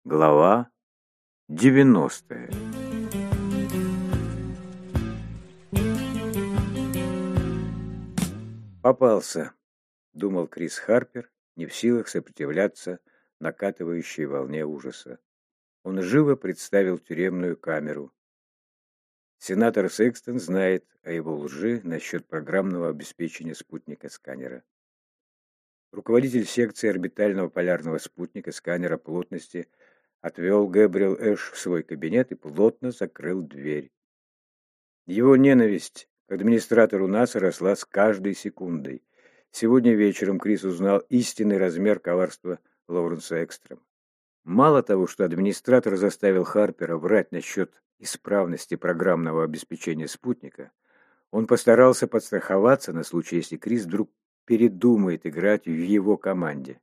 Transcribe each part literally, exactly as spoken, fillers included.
Глава девяностая. «Попался», — думал Крис Харпер, не в силах сопротивляться накатывающей волне ужаса. Он живо представил тюремную камеру. Сенатор Секстон знает о его лжи насчет программного обеспечения спутника-сканера. Руководитель секции орбитального полярного спутника-сканера плотности отвел Гэбриэл Эш в свой кабинет и плотно закрыл дверь. Его ненависть к администратору НАСА росла с каждой секундой. Сегодня вечером Крис узнал истинный размер коварства Лоуренса Экстрома. Мало того, что администратор заставил Харпера врать насчет исправности программного обеспечения спутника, он постарался подстраховаться на случай, если Крис вдруг передумает играть в его команде.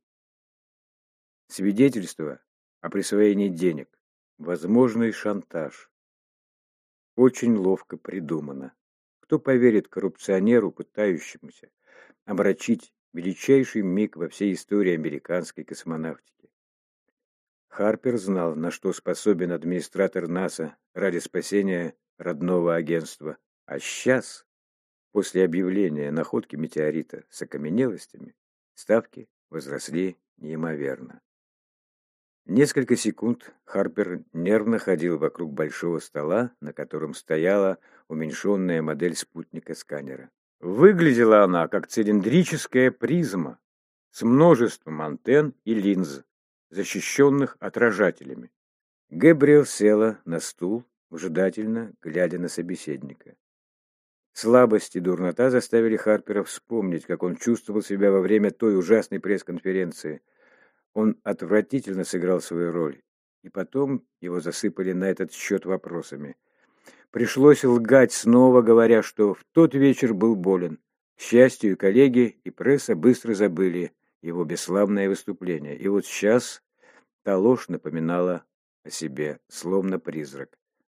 Свидетельство о присвоении денег, возможный шантаж. Очень ловко придумано. Кто поверит коррупционеру, пытающемуся омрачить величайший миг во всей истории американской космонавтики? Харпер знал, на что способен администратор НАСА ради спасения родного агентства. А сейчас, после объявления находки метеорита с окаменелостями, ставки возросли неимоверно. Несколько секунд Харпер нервно ходил вокруг большого стола, на котором стояла уменьшенная модель спутника-сканера. Выглядела она как цилиндрическая призма с множеством антенн и линз, защищенных отражателями. Гэбриэл села на стул, выжидательно глядя на собеседника. Слабость и дурнота заставили Харпера вспомнить, как он чувствовал себя во время той ужасной пресс-конференции. Он отвратительно сыграл свою роль, и потом его засыпали на этот счет вопросами. Пришлось лгать снова, говоря, что в тот вечер был болен. К счастью, коллеги и пресса быстро забыли его бесславное выступление, и вот сейчас та ложь напоминала о себе, словно призрак.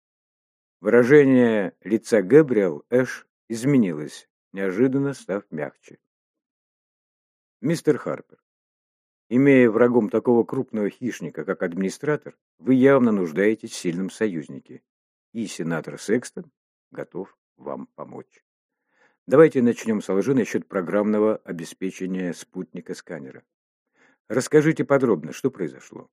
Выражение лица Гэбриэл Эш изменилось, неожиданно став мягче. «Мистер Харпер, имея врагом такого крупного хищника, как администратор, вы явно нуждаетесь в сильном союзнике, и сенатор Секстон готов вам помочь. Давайте начнем с лжи насчет программного обеспечения спутника-сканера. Расскажите подробно, что произошло».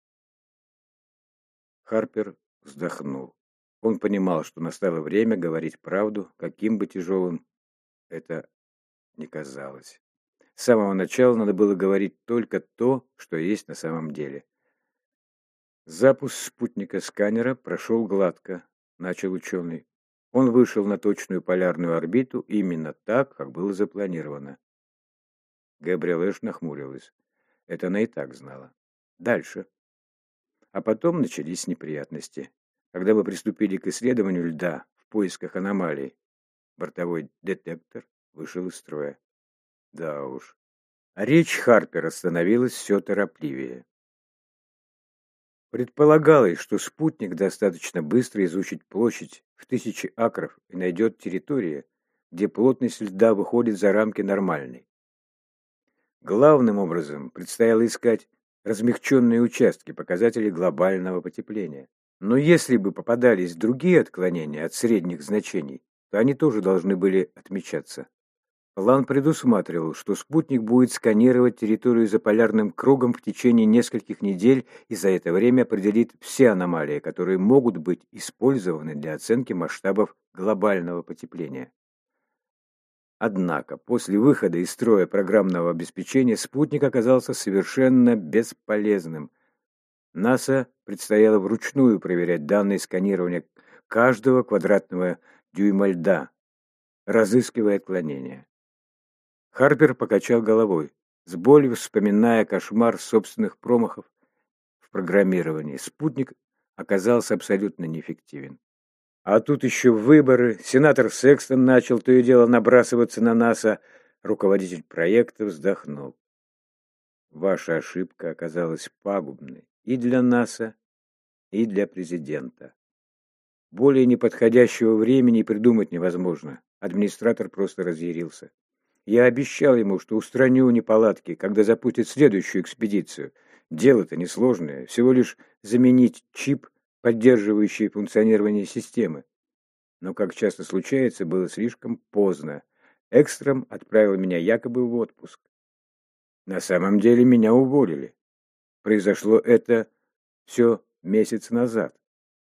Харпер вздохнул. Он понимал, что настало время говорить правду, каким бы тяжелым это ни казалось. С самого начала надо было говорить только то, что есть на самом деле. Запуск спутника-сканера прошел гладко, начал ученый. Он вышел на точную полярную орбиту именно так, как было запланировано. Гэбриэл Эш нахмурилась. Это она и так знала. Дальше. А потом начались неприятности. Когда мы приступили к исследованию льда в поисках аномалий, бортовой детектор вышел из строя. Да уж. А речь Харпера становилась все торопливее. Предполагалось, что спутник достаточно быстро изучит площадь в тысячи акров и найдет территории, где плотность льда выходит за рамки нормальной. Главным образом предстояло искать размягченные участки, показатели глобального потепления. Но если бы попадались другие отклонения от средних значений, то они тоже должны были отмечаться. План предусматривал, что спутник будет сканировать территорию за полярным кругом в течение нескольких недель и за это время определит все аномалии, которые могут быть использованы для оценки масштабов глобального потепления. Однако после выхода из строя программного обеспечения спутник оказался совершенно бесполезным. НАСА предстояло вручную проверять данные сканирования каждого квадратного дюйма льда, разыскивая отклонения. Харпер покачал головой, с болью вспоминая кошмар собственных промахов в программировании. Спутник оказался абсолютно неэффективен. А тут еще выборы. Сенатор Секстон начал то и дело набрасываться на НАСА. Руководитель проекта вздохнул. Ваша ошибка оказалась пагубной и для НАСА, и для президента. Более неподходящего времени придумать невозможно. Администратор просто разъярился. Я обещал ему, что устраню неполадки, когда запустит следующую экспедицию. Дело-то несложное, всего лишь заменить чип, поддерживающий функционирование системы. Но, как часто случается, было слишком поздно. Экстром отправил меня якобы в отпуск. На самом деле меня уволили. Произошло это все месяц назад.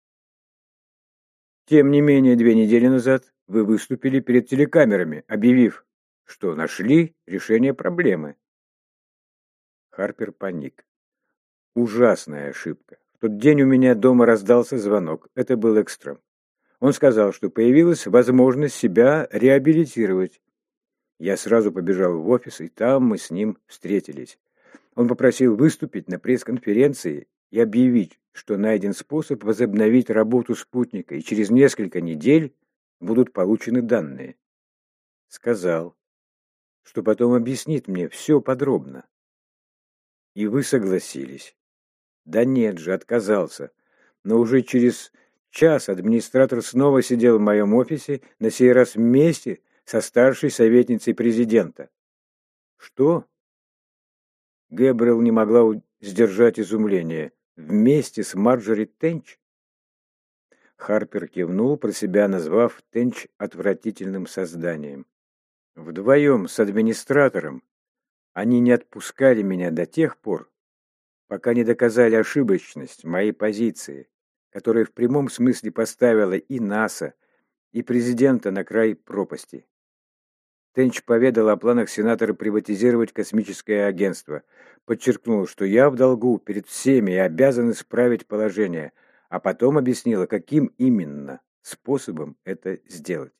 Тем не менее, две недели назад вы выступили перед телекамерами, объявив, что нашли решение проблемы. Харпер паник. Ужасная ошибка. В тот день у меня дома раздался звонок. Это был Экстром. Он сказал, что появилась возможность себя реабилитировать. Я сразу побежал в офис, и там мы с ним встретились. Он попросил выступить на пресс-конференции и объявить, что найден способ возобновить работу спутника, и через несколько недель будут получены данные. Сказал, что потом объяснит мне все подробно. И вы согласились. Да нет же, отказался. Но уже через час администратор снова сидел в моем офисе, на сей раз вместе со старшей советницей президента. Что? Гэбриэл не могла сдержать изумление. Вместе с Марджори Тенч? Харпер кивнул, про себя назвав Тенч отвратительным созданием. Вдвоем с администратором они не отпускали меня до тех пор, пока не доказали ошибочность моей позиции, которая в прямом смысле поставила и НАСА, и президента на край пропасти. Тенч поведал о планах сенатора приватизировать космическое агентство, подчеркнул, что я в долгу перед всеми и обязан исправить положение, а потом объяснила, каким именно способом это сделать.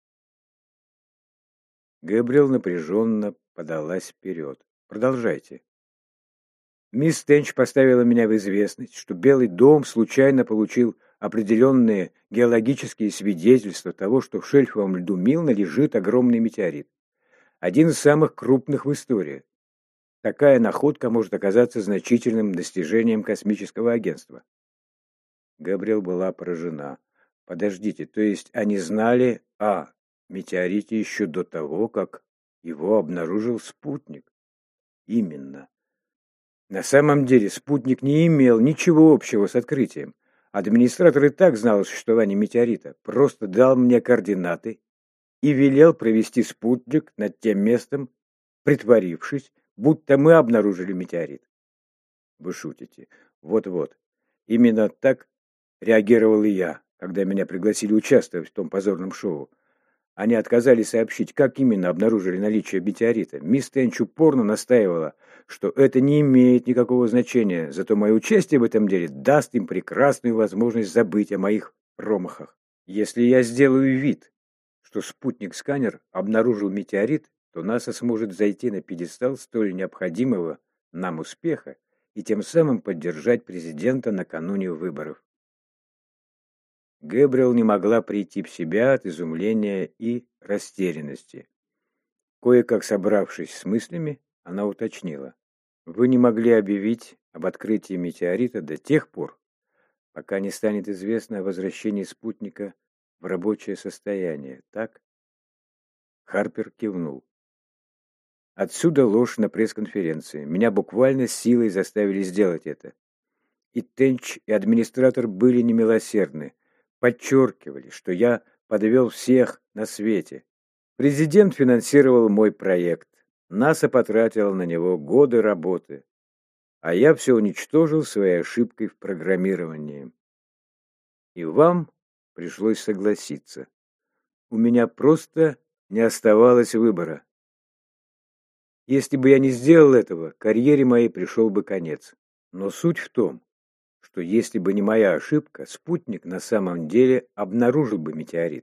Гэбриэл напряженно подалась вперед. Продолжайте. Мисс Тенч поставила меня в известность, что Белый дом случайно получил определенные геологические свидетельства того, что в шельфовом льду Милна лежит огромный метеорит. Один из самых крупных в истории. Такая находка может оказаться значительным достижением космического агентства. Габриэл была поражена. Подождите, то есть они знали о метеорите еще до того, как его обнаружил спутник? Именно. На самом деле спутник не имел ничего общего с открытием. Администратор и так знал о существовании метеорита, просто дал мне координаты и велел провести спутник над тем местом, притворившись, будто мы обнаружили метеорит. Вы шутите. Вот-вот. Именно так реагировал и я, когда меня пригласили участвовать в том позорном шоу. Они отказались сообщить, как именно обнаружили наличие метеорита. Мисс Тенч упорно настаивала, что это не имеет никакого значения, зато мое участие в этом деле даст им прекрасную возможность забыть о моих промахах. Если я сделаю вид, что спутник-сканер обнаружил метеорит, то НАСА сможет зайти на пьедестал столь необходимого нам успеха и тем самым поддержать президента накануне выборов. Гэбриэл не могла прийти в себя от изумления и растерянности. Кое-как собравшись с мыслями, она уточнила. Вы не могли объявить об открытии метеорита до тех пор, пока не станет известно о возвращении спутника в рабочее состояние, так? Харпер кивнул. Отсюда ложь на пресс-конференции. Меня буквально силой заставили сделать это. И Тенч, и администратор были немилосердны. Подчеркивали, что я подвел всех на свете. Президент финансировал мой проект. НАСА потратила на него годы работы. А я все уничтожил своей ошибкой в программировании. И вам пришлось согласиться. У меня просто не оставалось выбора. Если бы я не сделал этого, карьере моей пришел бы конец. Но суть в том, что если бы не моя ошибка, спутник на самом деле обнаружил бы метеорит.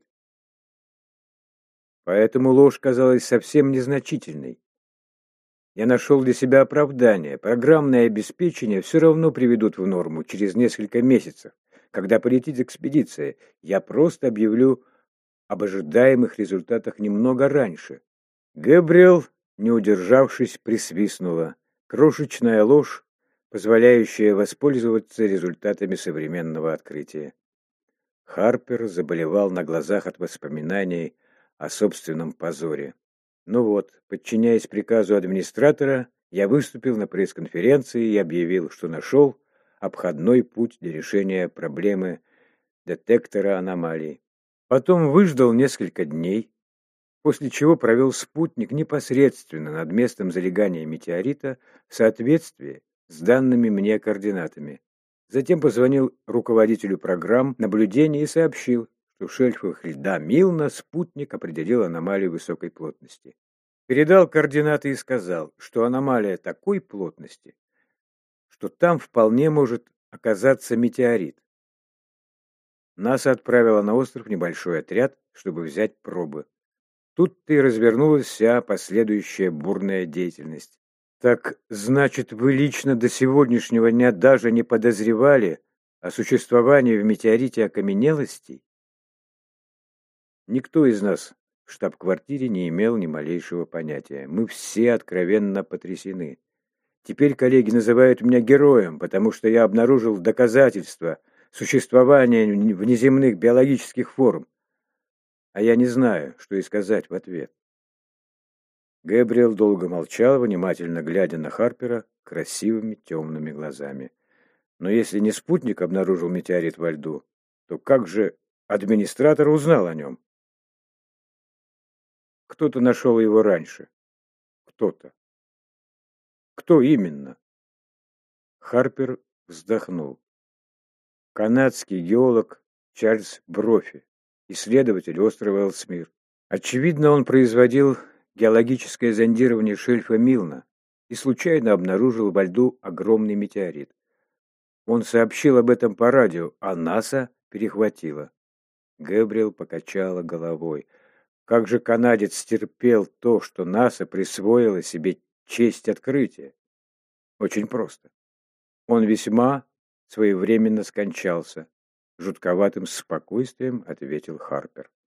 Поэтому ложь казалась совсем незначительной. Я нашел для себя оправдание. Программное обеспечение все равно приведут в норму через несколько месяцев, когда полетит экспедиция. Я просто объявлю об ожидаемых результатах немного раньше. Гэбриэл, не удержавшись, присвистнула. Крошечная ложь, позволяющая воспользоваться результатами современного открытия. Харпер заболевал на глазах от воспоминаний о собственном позоре. Ну вот, подчиняясь приказу администратора, я выступил на пресс-конференции и объявил, что нашел обходной путь для решения проблемы детектора аномалий. Потом выждал несколько дней, после чего провел спутник непосредственно над местом залегания метеорита в соответствии с данными мне координатами. Затем позвонил руководителю программ наблюдения и сообщил, что в шельфах льда Милна спутник определил аномалию высокой плотности. Передал координаты и сказал, что аномалия такой плотности, что там вполне может оказаться метеорит. НАСА отправила на остров небольшой отряд, чтобы взять пробы. Тут-то и развернулась вся последующая бурная деятельность. Так, значит, вы лично до сегодняшнего дня даже не подозревали о существовании в метеорите окаменелостей? Никто из нас в штаб-квартире не имел ни малейшего понятия. Мы все откровенно потрясены. Теперь коллеги называют меня героем, потому что я обнаружил доказательства существования внеземных биологических форм. А я не знаю, что и сказать в ответ. Гэбриэл долго молчал, внимательно глядя на Харпера красивыми темными глазами. Но если не спутник обнаружил метеорит во льду, то как же администратор узнал о нем? Кто-то нашел его раньше. Кто-то. Кто именно? Харпер вздохнул. Канадский геолог Чарльз Брофи, исследователь острова Элсмир. Очевидно, он производил геологическое зондирование шельфа Милна и случайно обнаружил во льду огромный метеорит. Он сообщил об этом по радио, а НАСА перехватила. Гэбриэл покачала головой. Как же канадец терпел то, что НАСА присвоило себе честь открытия? Очень просто. Он весьма своевременно скончался. Жутковатым спокойствием ответил Харпер.